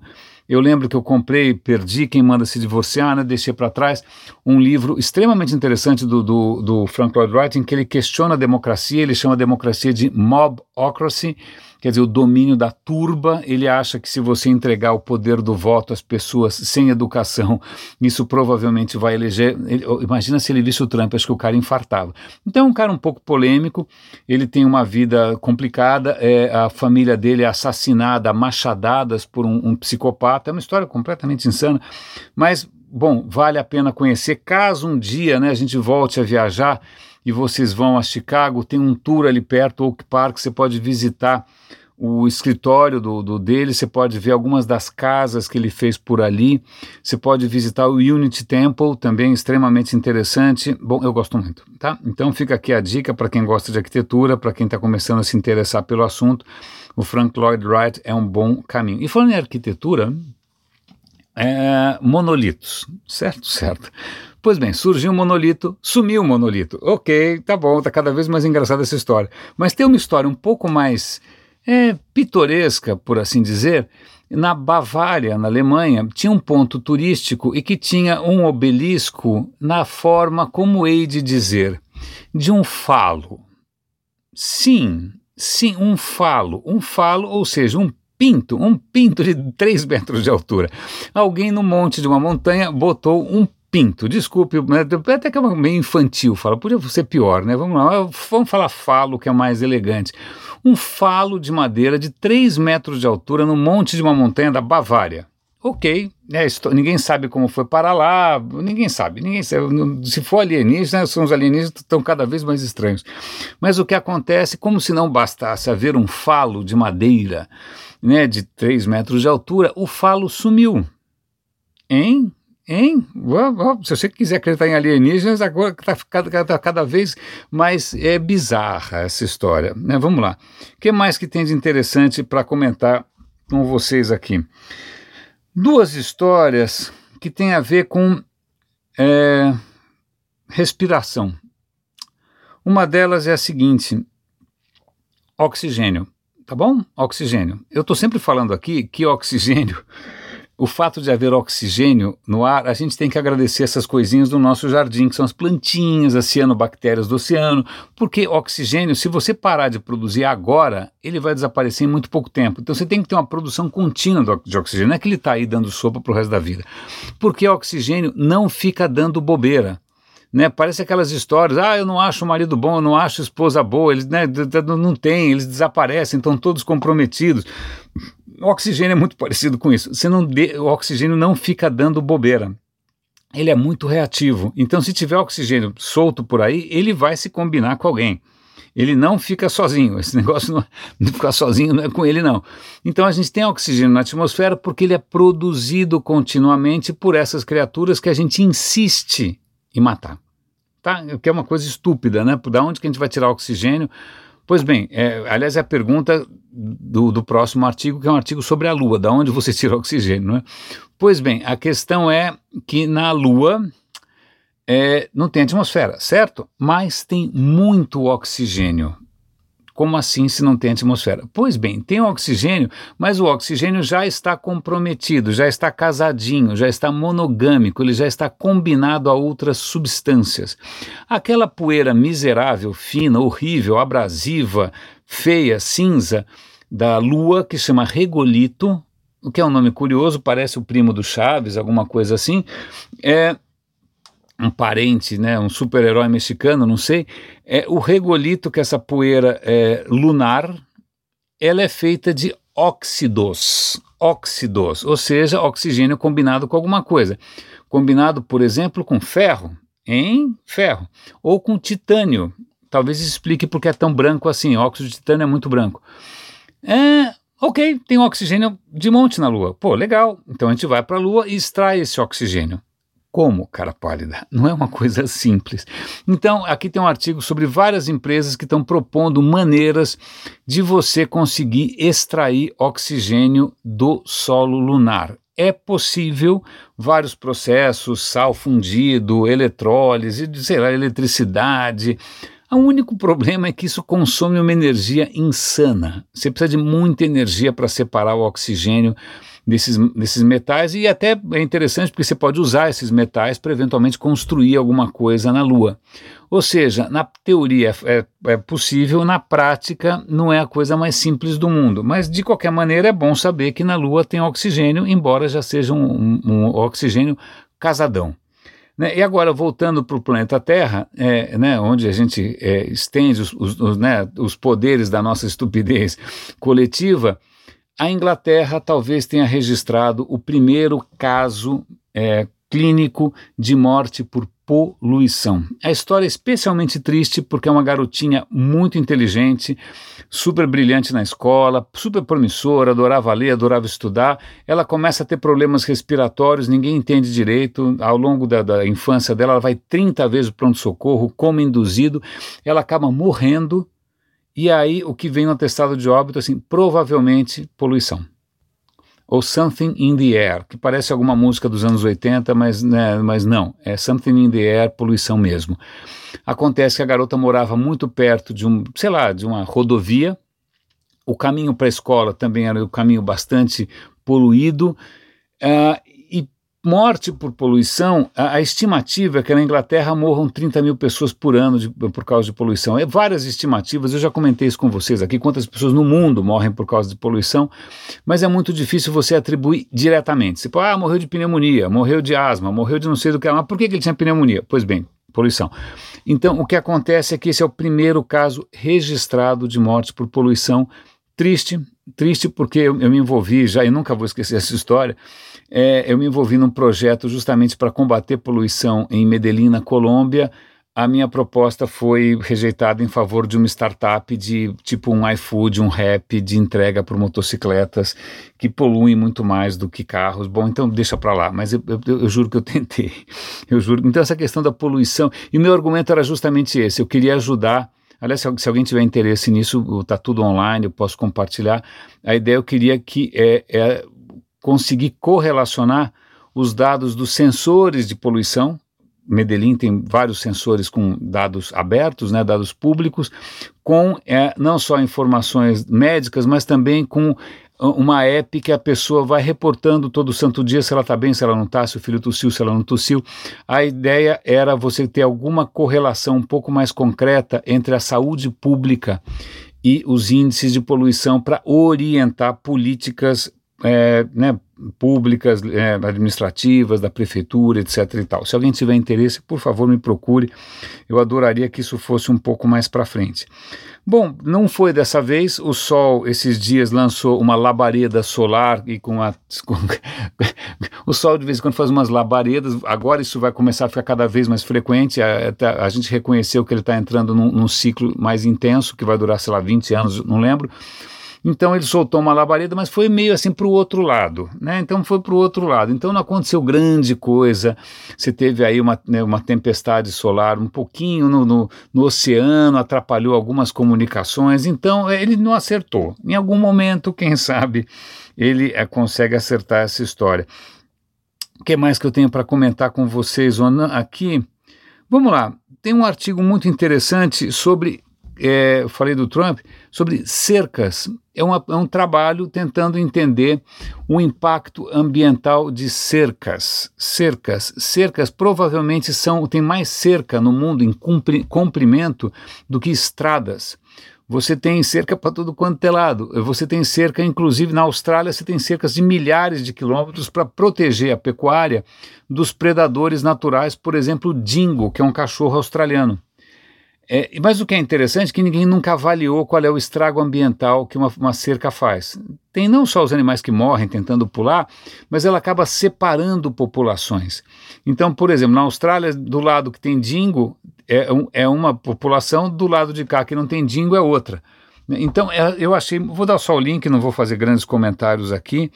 Eu lembro que eu comprei, perdi, Quem Manda Se Divorciar, né, deixei para trás, um livro extremamente interessante do, do, do Frank Lloyd Wright, em que ele questiona a democracia, ele chama a democracia de mobocracy, quer dizer, o domínio da turba. Ele acha que se você entregar o poder do voto às pessoas sem educação, isso provavelmente vai eleger. Ele, imagina se ele visse o Trump, acho que o cara infartava. Então é um cara um pouco polêmico, ele tem uma vida complicada, é, a família dele é assassinada a machadadas por um, um psicopata, é uma história completamente insana, mas, bom, vale a pena conhecer. Caso um dia, né, a gente volte a viajar e vocês vão a Chicago, tem um tour ali perto, Oak Park, você pode visitar o escritório do, do dele, você pode ver algumas das casas que ele fez por ali, você pode visitar o Unity Temple, também extremamente interessante. Bom, eu gosto muito, tá? Então fica aqui a dica para quem gosta de arquitetura, para quem está começando a se interessar pelo assunto, o Frank Lloyd Wright é um bom caminho. E falando em arquitetura, é, monolitos, certo? Certo. Pois bem, surgiu um monolito, sumiu o monolito. Ok, tá bom, tá cada vez mais engraçada essa história. Mas tem uma história um pouco mais é, pitoresca, por assim dizer. Na Bavária, na Alemanha, tinha um ponto turístico e que tinha um obelisco na forma, como hei de dizer, de um falo. Sim, sim, um falo. Um falo, ou seja, um pinto, um pinto de três metros de altura. Alguém no monte de uma montanha botou um pinto, desculpe, até que é meio infantil, fala, podia ser pior, né? Vamos lá, vamos falar falo, que é mais elegante. Um falo de madeira de três metros de altura no monte de uma montanha da Bavária. Ok, é, ninguém sabe como foi para lá, ninguém sabe, ninguém sabe. Se for alienígena, né, são os alienígenas que estão cada vez mais estranhos. Mas o que acontece, como se não bastasse haver um falo de madeira, né, de três metros de altura, o falo sumiu. Hein? Hein? Se você quiser acreditar em alienígenas, agora está cada, tá cada vez mais é, bizarra essa história, né? Vamos lá. O que mais que tem de interessante para comentar com vocês aqui? Duas histórias que têm a ver com é, respiração. Uma delas é a seguinte: oxigênio, tá bom? Oxigênio. Eu estou sempre falando aqui que oxigênio... O fato de haver oxigênio no ar, a gente tem que agradecer essas coisinhas do nosso jardim, que são as plantinhas, as cianobactérias do oceano, porque oxigênio, se você parar de produzir agora, ele vai desaparecer em muito pouco tempo. Então você tem que ter uma produção contínua de oxigênio, não é que ele está aí dando sopa para o resto da vida, porque oxigênio não fica dando bobeira. Né, parece aquelas histórias, ah, eu não acho o marido bom, eu não acho a esposa boa, eles né, não tem, eles desaparecem, estão todos comprometidos. O oxigênio é muito parecido com isso. Você não dê, o oxigênio não fica dando bobeira. Ele é muito reativo. Então, se tiver oxigênio solto por aí, ele vai se combinar com alguém. Ele não fica sozinho. Esse negócio não, de ficar sozinho não é com ele, não. Então, a gente tem oxigênio na atmosfera porque ele é produzido continuamente por essas criaturas que a gente insiste em matar. Tá? Que é uma coisa estúpida, né? Da onde que a gente vai tirar oxigênio? Pois bem, é, aliás, é a pergunta do, do próximo artigo, que é um artigo sobre a Lua, da onde você tira oxigênio, não é? Pois bem, a questão é que na Lua é, não tem atmosfera, certo? Mas tem muito oxigênio. Como assim se não tem atmosfera? Pois bem, tem oxigênio, mas o oxigênio já está comprometido, já está casadinho, já está monogâmico, ele já está combinado a outras substâncias. Aquela poeira miserável, fina, horrível, abrasiva, feia, cinza da Lua, que chama regolito, o que é um nome curioso, parece o primo do Chaves, alguma coisa assim, é... um parente, né, um super-herói mexicano, não sei, é o regolito, que é essa poeira é, lunar, ela é feita de óxidos, óxidos, ou seja, oxigênio combinado com alguma coisa, combinado, por exemplo, com ferro, em ferro, ou com titânio, talvez explique porque é tão branco assim, óxido de titânio é muito branco. É, ok, tem oxigênio de monte na Lua, pô, legal, então a gente vai para a Lua e extrai esse oxigênio. Como, cara pálida? Não é uma coisa simples. Então, aqui tem um artigo sobre várias empresas que estão propondo maneiras de você conseguir extrair oxigênio do solo lunar. É possível, vários processos, sal fundido, eletrólise, sei lá, eletricidade, O único problema é que isso consome uma energia insana. Você precisa de muita energia para separar o oxigênio desses, desses metais, e até é interessante porque você pode usar esses metais para eventualmente construir alguma coisa na Lua. Ou seja, na teoria é, é possível, na prática não é a coisa mais simples do mundo, mas de qualquer maneira é bom saber que na Lua tem oxigênio, embora já seja um, um, um oxigênio casadão. Né? E agora, voltando para o planeta Terra, é, né, onde a gente é, estende os, os, os, né, os poderes da nossa estupidez coletiva, a Inglaterra talvez tenha registrado o primeiro caso é, clínico de morte por poluição. A história é especialmente triste porque é uma garotinha muito inteligente, super brilhante na escola, super promissora, adorava ler, adorava estudar. Ela começa a ter problemas respiratórios, ninguém entende direito. Ao longo da, da infância dela, ela vai trinta vezes para o pronto-socorro, como induzido, ela acaba morrendo. E aí o que vem no atestado de óbito, assim, provavelmente poluição. Ou Something in the Air, que parece alguma música dos anos oitenta, mas, né, mas não, é Something in the Air, poluição mesmo. Acontece que a garota morava muito perto de um, sei lá, de uma rodovia, o caminho para a escola também era um caminho bastante poluído, uh, e morte por poluição, a, a estimativa é que na Inglaterra morram trinta mil pessoas por ano de, por causa de poluição. É várias estimativas, eu já comentei isso com vocês aqui, quantas pessoas no mundo morrem por causa de poluição, mas é muito difícil você atribuir diretamente. Você pode, ah, morreu de pneumonia, morreu de asma, morreu de não sei do que, mas por que, que ele tinha pneumonia? Pois bem, poluição. Então, o que acontece é que esse é o primeiro caso registrado de morte por poluição. Triste, triste porque eu, eu me envolvi já, e nunca vou esquecer essa história, é, eu me envolvi num projeto justamente para combater poluição em Medellín, na Colômbia. A minha proposta foi rejeitada em favor de uma startup de tipo um iFood, um Rappi, de entrega por motocicletas que poluem muito mais do que carros. Bom, então deixa para lá, mas eu, eu, eu juro que eu tentei, eu juro. Então essa questão da poluição, e o meu argumento era justamente esse, eu queria ajudar. Aliás, se, se alguém tiver interesse nisso, está tudo online, eu posso compartilhar. A ideia eu queria que é, é conseguir correlacionar os dados dos sensores de poluição. Medellín tem vários sensores com dados abertos, né, dados públicos, com é, não só informações médicas, mas também com uma app que a pessoa vai reportando todo santo dia se ela está bem, se ela não está, se o filho tossiu, se ela não tossiu. A ideia era você ter alguma correlação um pouco mais concreta entre a saúde pública e os índices de poluição para orientar políticas é, né, públicas, é, administrativas, da prefeitura, etc e tal. Se alguém tiver interesse, por favor, me procure. Eu adoraria que isso fosse um pouco mais para frente. Bom, não foi dessa vez. O Sol, esses dias, lançou uma labareda solar e com a... Com, o Sol, de vez em quando, faz umas labaredas. Agora isso vai começar a ficar cada vez mais frequente. A, a, a gente reconheceu que ele está entrando num, num ciclo mais intenso, que vai durar, sei lá, vinte anos, não lembro. Então ele soltou uma labareda, mas foi meio assim para o outro lado, né? Então foi para o outro lado. Então não aconteceu grande coisa. Você teve aí uma, né, uma tempestade solar um pouquinho no, no, no oceano, atrapalhou algumas comunicações. Então ele não acertou. Em algum momento, quem sabe, ele é, consegue acertar essa história. O que mais que eu tenho para comentar com vocês aqui? Vamos lá. Tem um artigo muito interessante sobre... É, eu falei do Trump, sobre cercas. É, uma, é um trabalho tentando entender o impacto ambiental de cercas. Cercas. Cercas provavelmente são, tem mais cerca no mundo em compri, comprimento do que estradas. Você tem cerca para todo quanto é lado. Você tem cerca, inclusive na Austrália, você tem cercas de milhares de quilômetros para proteger a pecuária dos predadores naturais, por exemplo, o dingo, que é um cachorro australiano. É, mas o que é interessante é que ninguém nunca avaliou qual é o estrago ambiental que uma, uma cerca faz. Tem não só os animais que morrem tentando pular, mas ela acaba separando populações. Então, por exemplo, na Austrália, do lado que tem dingo, é, um, é uma população, do lado de cá que não tem dingo é outra. Então, é, eu achei, vou dar só o link, não vou fazer grandes comentários aqui,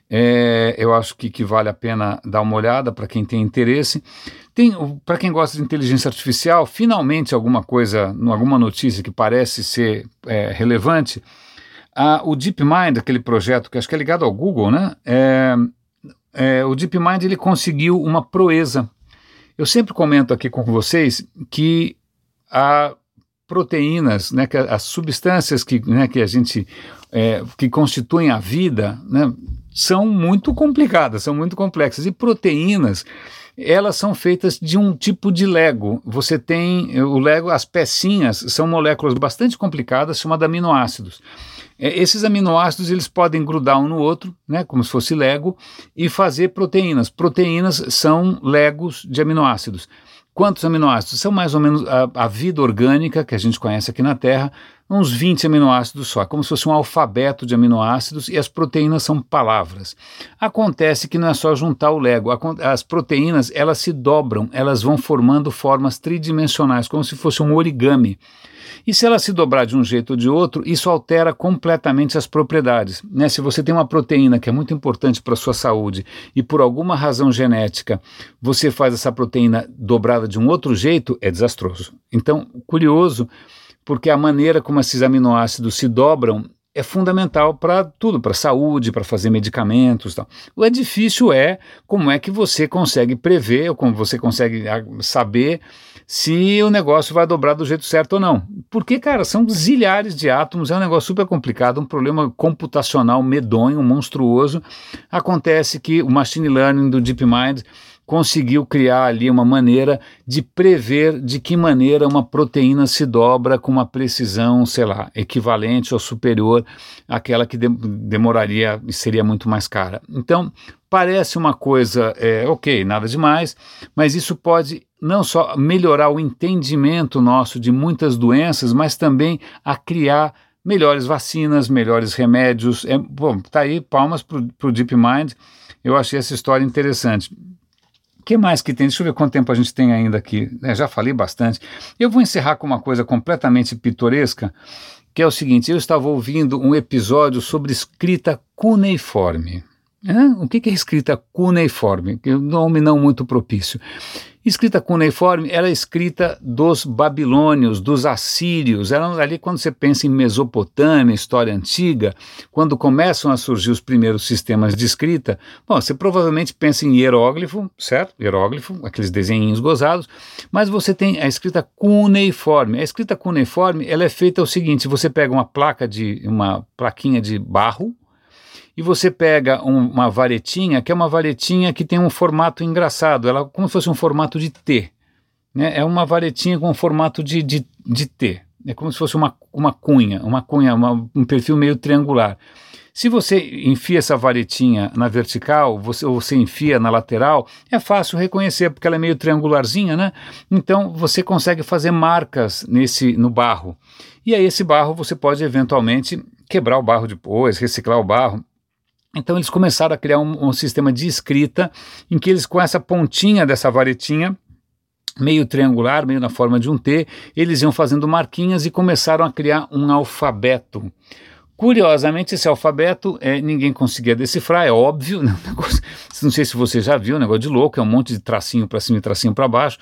é, eu acho que, que vale a pena dar uma olhada para quem tem interesse. Tem, para quem gosta de inteligência artificial, finalmente alguma coisa, alguma notícia que parece ser é, relevante. Ah, o DeepMind, aquele projeto que acho que é ligado ao Google, né? É, é, o DeepMind ele conseguiu uma proeza. Eu sempre comento aqui com vocês que a proteínas, né, que as substâncias que, né, que a gente, é, que constituem a vida, né, são muito complicadas, são muito complexas. E proteínas, elas são feitas de um tipo de Lego. Você tem o Lego, as pecinhas são moléculas bastante complicadas, chamadas aminoácidos. É, esses aminoácidos eles podem grudar um no outro, né, como se fosse Lego, e fazer proteínas. Proteínas são Legos de aminoácidos. Quantos aminoácidos? São mais ou menos a, a vida orgânica que a gente conhece aqui na Terra, uns vinte aminoácidos só, como se fosse um alfabeto de aminoácidos, e as proteínas são palavras. Acontece que não é só juntar o Lego, as proteínas elas se dobram, elas vão formando formas tridimensionais, como se fosse um origami. E se ela se dobrar de um jeito ou de outro, isso altera completamente as propriedades, né? Se você tem uma proteína que é muito importante para a sua saúde e por alguma razão genética você faz essa proteína dobrada de um outro jeito, é desastroso. Então, curioso, porque a maneira como esses aminoácidos se dobram é fundamental para tudo, para a saúde, para fazer medicamentos e tal. O é difícil é como é que você consegue prever, ou como você consegue saber se o negócio vai dobrar do jeito certo ou não. Porque, cara, são zilhares de átomos, é um negócio super complicado, um problema computacional medonho, monstruoso. Acontece que o machine learning do DeepMind conseguiu criar ali uma maneira de prever de que maneira uma proteína se dobra com uma precisão, sei lá, equivalente ou superior àquela que de- demoraria e seria muito mais cara. Então, parece uma coisa, é, ok, nada demais, mas isso pode não só melhorar o entendimento nosso de muitas doenças, mas também a criar melhores vacinas, melhores remédios. É, bom, tá aí, palmas para o DeepMind, eu achei essa história interessante. O que mais que tem? Deixa eu ver quanto tempo a gente tem ainda aqui. É, já falei bastante. Eu vou encerrar com uma coisa completamente pitoresca, que é o seguinte: eu estava ouvindo um episódio sobre escrita cuneiforme. Hã? O que é escrita cuneiforme? Um nome não muito propício. Escrita cuneiforme era a escrita dos babilônios, dos assírios. Era ali quando você pensa em Mesopotâmia, história antiga, quando começam a surgir os primeiros sistemas de escrita, bom, você provavelmente pensa em hieróglifo, certo? Hieróglifo, aqueles desenhinhos gozados, mas você tem a escrita cuneiforme. A escrita cuneiforme, ela é feita o seguinte: você pega uma placa de, uma plaquinha de barro, e você pega um, uma varetinha, que é uma varetinha que tem um formato engraçado, ela como se fosse um formato de T, né? É uma varetinha com um formato de, de, de T, é como se fosse uma, uma cunha, uma cunha, uma, um perfil meio triangular. Se você enfia essa varetinha na vertical, você, ou você enfia na lateral, é fácil reconhecer, porque ela é meio triangularzinha, né? Então você consegue fazer marcas nesse, no barro. E aí esse barro você pode eventualmente quebrar o barro depois, reciclar o barro. Então eles começaram a criar um, um sistema de escrita em que eles, com essa pontinha dessa varetinha, meio triangular, meio na forma de um T, eles iam fazendo marquinhas e começaram a criar um alfabeto. Curiosamente, esse alfabeto é, ninguém conseguia decifrar, é óbvio, né? Negócio, não sei se você já viu, um negócio de louco, é um monte de tracinho para cima e tracinho para baixo.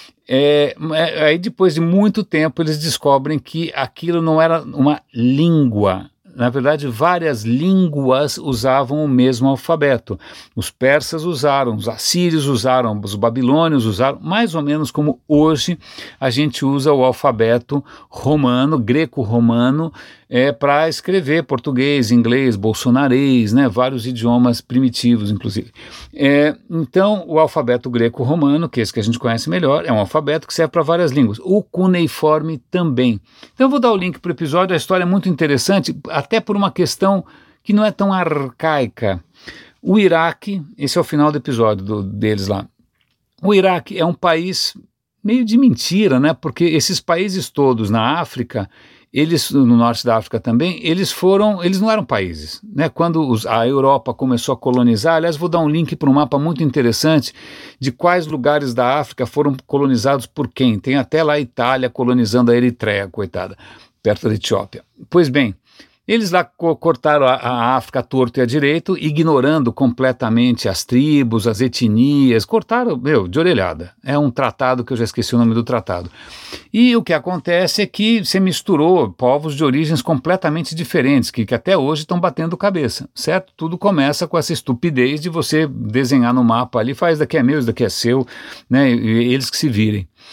É, é, aí depois de muito tempo eles descobrem que aquilo não era uma língua. Na verdade, várias línguas usavam o mesmo alfabeto. Os persas usaram, os assírios usaram, os babilônios usaram, mais ou menos como hoje a gente usa o alfabeto romano, greco-romano, é, para escrever português, inglês, bolsonarês, né, vários idiomas primitivos, inclusive. É, então, o alfabeto greco-romano, que é esse que a gente conhece melhor, é um alfabeto que serve para várias línguas. O cuneiforme também. Então, eu vou dar o link para o episódio, a história é muito interessante, até por uma questão que não é tão arcaica. O Iraque, esse é o final do episódio do, deles lá. O Iraque é um país meio de mentira, né? Porque esses países todos na África, eles, no norte da África também, eles foram, eles não eram países, né? Quando os, a Europa começou a colonizar, aliás, vou dar um link para um mapa muito interessante de quais lugares da África foram colonizados por quem. Tem até lá a Itália colonizando a Eritreia, coitada, perto da Etiópia. Pois bem, eles lá co- cortaram a, a África torto e à direito, ignorando completamente as tribos, as etnias, cortaram, meu, de orelhada. É um tratado que eu já esqueci o nome do tratado. E o que acontece é que você misturou povos de origens completamente diferentes, que, que até hoje estão batendo cabeça, certo? Tudo começa com essa estupidez de você desenhar no mapa ali, faz daqui é meu, isso daqui é seu, né? E eles que se virem.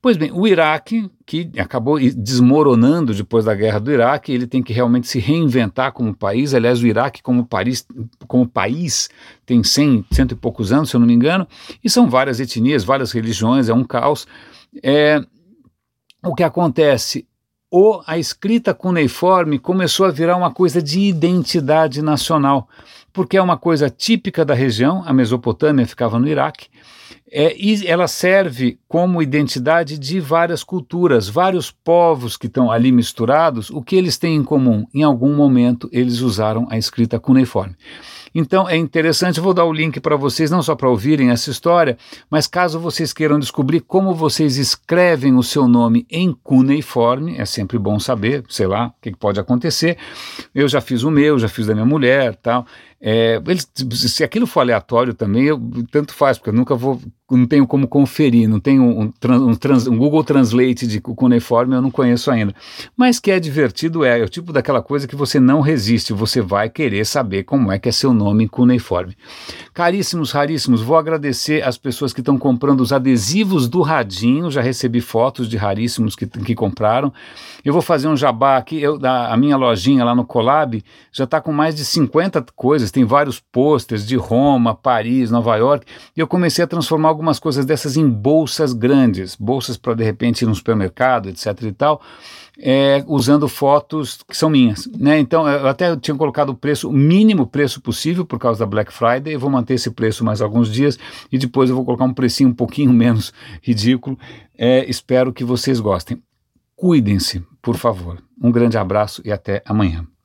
Pois bem, o Iraque, que acabou desmoronando depois da guerra do Iraque, ele tem que realmente se reinventar como país. Aliás, o Iraque como país, como país tem cem, cento e poucos anos, se eu não me engano, e são várias etnias, várias religiões, é um caos. É, o que acontece? Ou a escrita cuneiforme começou a virar uma coisa de identidade nacional, porque é uma coisa típica da região. A Mesopotâmia ficava no Iraque, é, e ela serve como identidade de várias culturas, vários povos que estão ali misturados. O que eles têm em comum? Em algum momento eles usaram a escrita cuneiforme. Então é interessante, eu vou dar o link para vocês, não só para ouvirem essa história, mas caso vocês queiram descobrir como vocês escrevem o seu nome em cuneiforme, é sempre bom saber, sei lá, o que, que pode acontecer. Eu já fiz o meu, já fiz da minha mulher, tal. É, eles, se aquilo for aleatório também, eu, tanto faz, porque eu nunca vou, não tenho como conferir, não tenho um, um, trans, um Google Translate de cuneiforme, eu não conheço ainda. Mas que é divertido, é, é o tipo daquela coisa que você não resiste, você vai querer saber como é que é seu nome em cuneiforme. Caríssimos, raríssimos, vou agradecer as pessoas que estão comprando os adesivos do Radinho, já recebi fotos de raríssimos que, que compraram. Eu vou fazer um jabá aqui, eu, a, a minha lojinha lá no Colab já está com mais de cinquenta coisas, tem vários pôsteres de Roma, Paris, Nova York, e eu comecei a transformar algumas coisas dessas em bolsas grandes, bolsas para de repente ir no supermercado, etc e tal, é, usando fotos que são minhas, né? Então eu até tinha colocado o preço, o mínimo preço possível por causa da Black Friday, eu vou manter esse preço mais alguns dias e depois eu vou colocar um precinho um pouquinho menos ridículo. É, espero que vocês gostem. Cuidem-se, por favor. Um grande abraço e até amanhã.